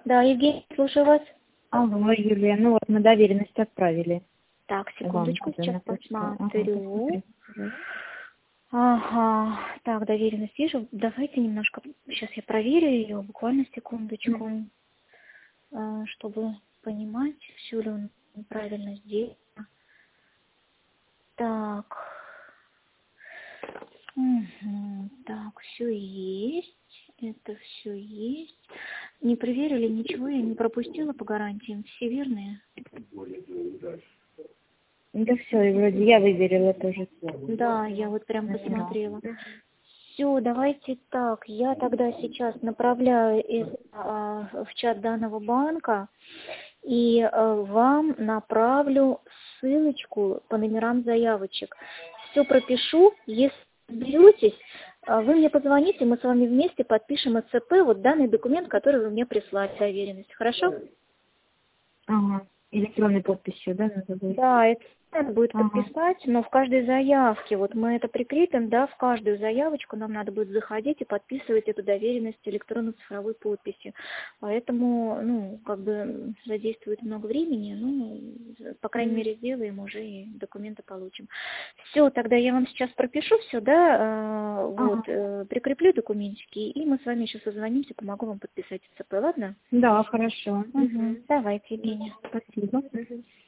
Да, Евгений, слушаю вас. Алло, Юлия, ну вот мы доверенность отправили. Так, секундочку, Вам сейчас на почту. посмотрю. Ага. Ага, так, доверенность вижу. Давайте немножко, сейчас я проверю ее, буквально секундочку, чтобы понимать, все ли он правильно сделано. Так, так, все есть, это все есть. Не проверили ничего, я не пропустила по гарантиям, все верные? Да все, и вроде я выверила тоже. Да, я вот прям посмотрела. Все, давайте так, я тогда сейчас направляю в чат данного банка и вам направлю ссылочку по номерам заявочек. Все пропишу, если беретесь, вы мне позвоните, мы с вами вместе подпишем СЦП, вот данный документ, который вы мне прислали, доверенность, хорошо? Ага, электронной подписью, да, надо будет? Да, это надо будет подписать, но в каждой заявке, вот мы это прикрепим, да, в каждую заявочку нам надо будет заходить и подписывать эту доверенность электронно-цифровой подписью. Поэтому, ну, как бы задействует много времени, ну, по крайней мере, сделаем уже и документы получим. Все, тогда я вам сейчас пропишу все, да, вот, прикреплю документики, и мы с вами еще созвонимся, помогу вам подписать ЦП, ладно? Да, хорошо. Давайте, Евгения. Спасибо.